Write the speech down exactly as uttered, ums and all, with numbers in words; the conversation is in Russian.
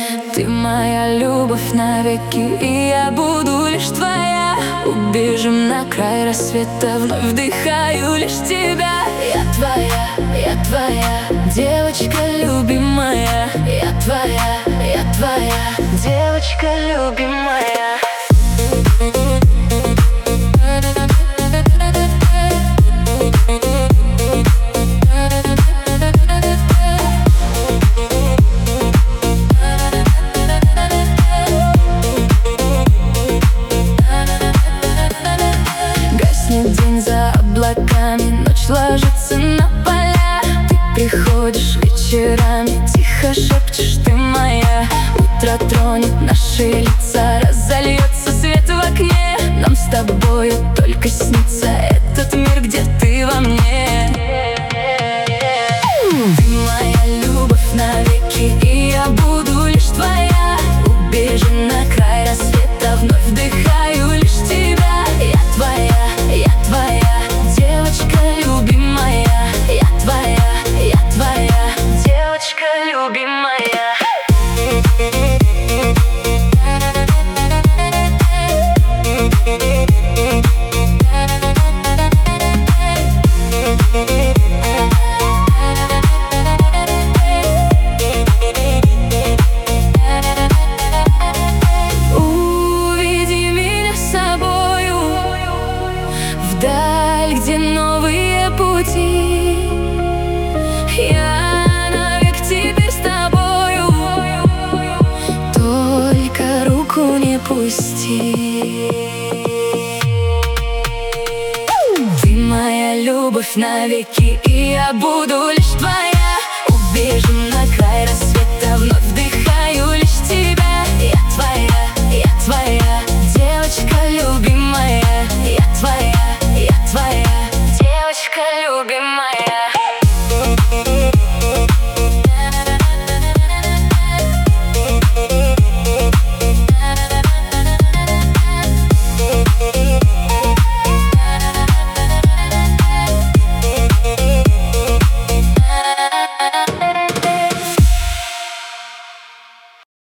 Ты моя любовь навеки, и я буду лишь твоя. Убежим на край рассвета, вновь вдыхаю лишь тебя. Я твоя, я твоя, девочка любимая. Я твоя, я твоя, девочка любимая. День за облаками, ночь ложится на поля. Ты приходишь вечерами, тихо шепчешь: ты моя. Утро тронет наши лица, разольется свет в окне. Нам с тобою только снится этот мир, где ты во мне. Ты моя любовь навеки, и я буду лишь твоя. Убежим на край рассвета, вновь вдыхаю лишь тебя. Я твоя, я твоя, девочка любимая. Я твоя, я твоя, девочка любимая. Уведи меня с собою вдаль, где новые пути. Я навек теперь с тобою, только руку не пусти. Ты моя любовь навеки, и я буду